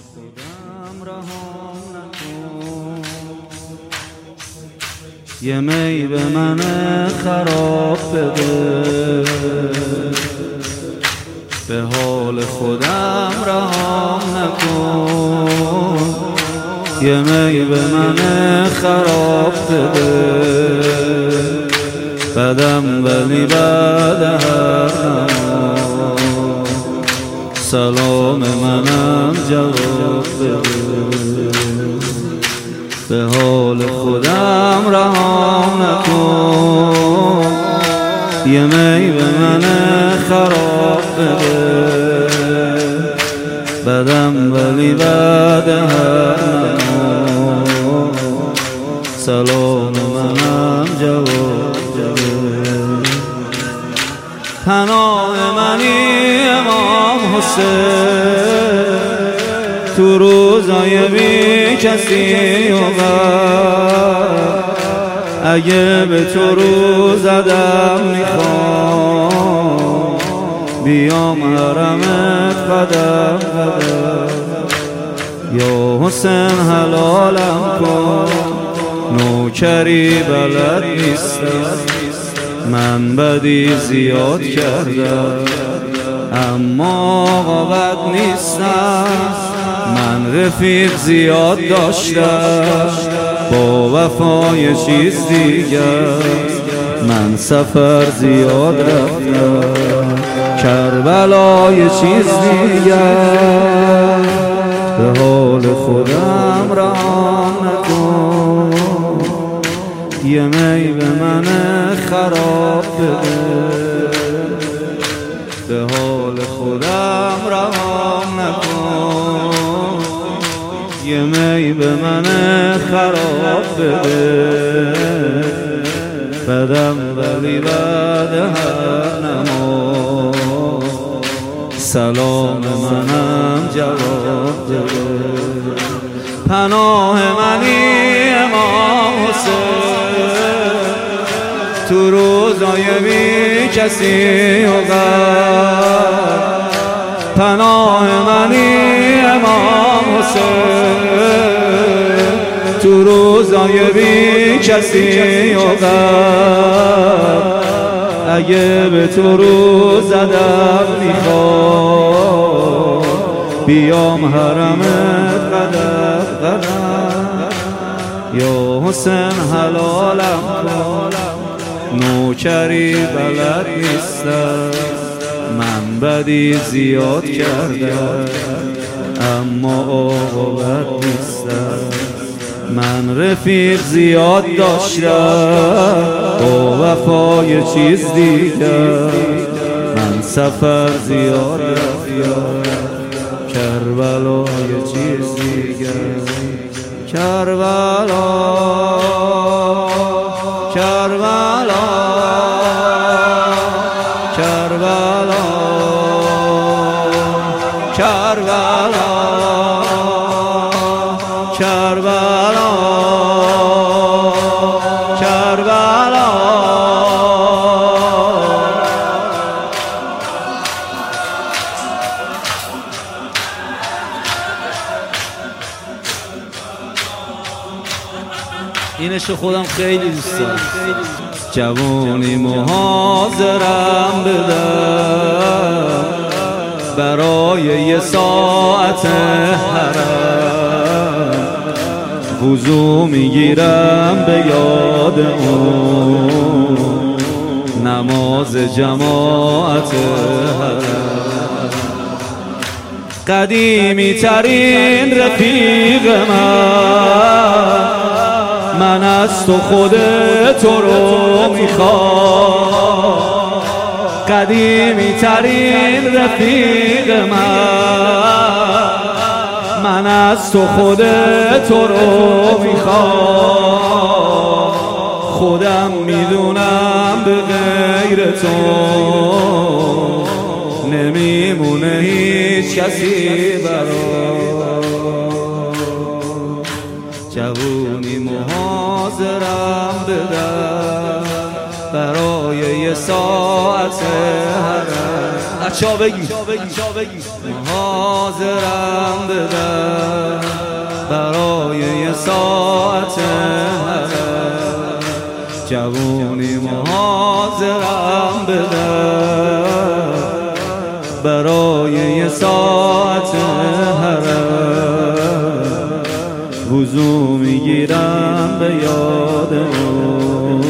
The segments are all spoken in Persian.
خودم رهام نکن، یه می به من خراب بده، به حال خودم رهام نکن، یه می به من خراب بده، بدم ولی بعد هر نماز سلام منم جواب بده، به حال خودم رهام نکن، یه می به من خراب بده، بدم ولی بعد هر نماز سلام منم جواب بده. پناه منی امام حسین، تو روزای بی کسی و غم، اگه به تو رو زدم میخوام بیام حرمت قدم قدم، یا حسین حلالم کن، نوکری بلد نیستم، من بدی زیاد کردم اما قابل نیستم، من رفیق زیاد داشتم با وفای چیز دیگر، من سفر زیاد رفتم کربلای چیز دیگر، به حال خودم رهام نکن، یه می به من خراب بده، به حال خودم رهام نکن، یه می به من خراب بده، بدم ولی بعد هر نماز سلام منم جواب بده. پناه منی امام حسین، تو روزای بی کسی و غم، پناه منی امام حسین، تو روزای بی کسی و غم، اگه به تو رو زدم میخوام بیام حرمت قدم قدم، یا حسین حلالم کن، نوکری بلد نیستم، من بدی زیاد کردم اما عاقبت نیستم، من رفیق زیاد داشتم با وفای چیز دیگر، من سفر زیاد رفتم کربلای چیز دیگر، کربلا کربلا کربلا کربلا کربلا کربلا. اینشو خودم خیلی دوست دارم. جوانی محاضرم بدم برای یه ساعت حرم، وضو میگیرم به یاد اون نماز جماعت حرم، قدیمی ترین رفیق من از تو خودت رو میخوام، قدیمی ترین رفیق من از تو خودت رو میخوام، خودم میدونم به غیر تو نمیمونه هیچ کسی برام، جوونی محاضرم بدم برای یه ساعت حرم. بچه ها بگی حاضرم بدم برای یه ساعت جوونی حاضرم بدم برای یه ساعت وضو میگیرم به یادمون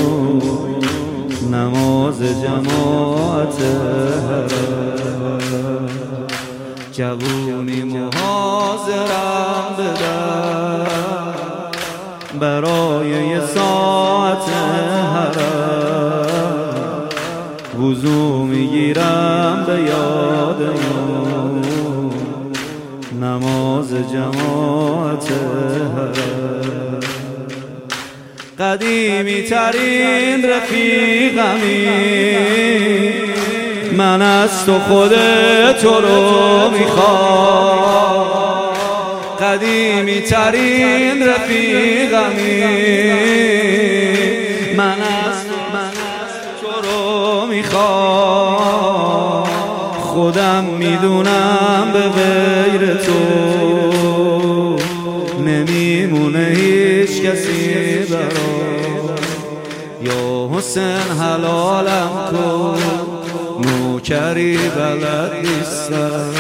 نماز جماعت جوونی حاضرم بدم برای یه ساعت وضو میگیرم به یادمون نماز جماعت قدیمی ترین رفیقمی من از تو خود تو رو میخوام قدیمی ترین رفیقمی من از تو رو میخوام خودم میدونم به غیر تو نمیمونه هیچ کسی برام یا حسین حلالم کن نوکری بلد نیستم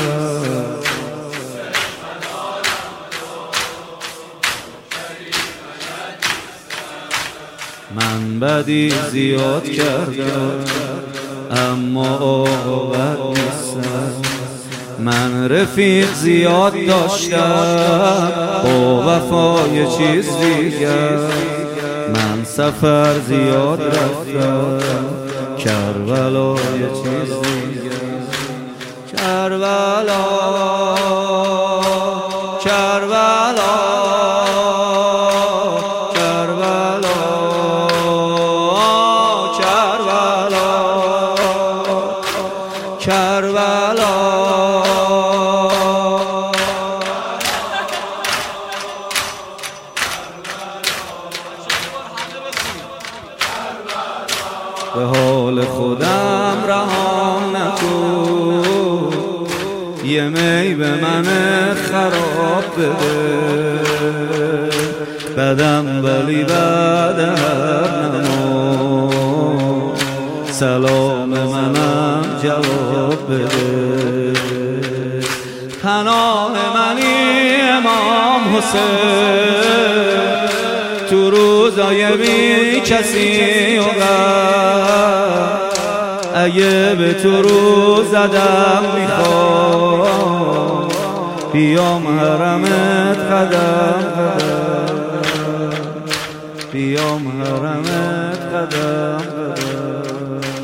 من بدی زیاد کردم اما عاقبت نیستم من رفیق زیاد داشتم با وفا یه چیز دیگر من سفر زیاد رفتم کربلا یه چیز دیگر کربلا کربلا کربلا کربلا کربلا به حال خودم رهام نکن یه می به من خراب بده بدم ولی بعد هر نماز سلام منم جواب بده پناه منی امام حسین تو روزای بی کسی و اگه به تو رو زدم میخوام بیام حرمت قدم قدم بیام حرمت قدم قدم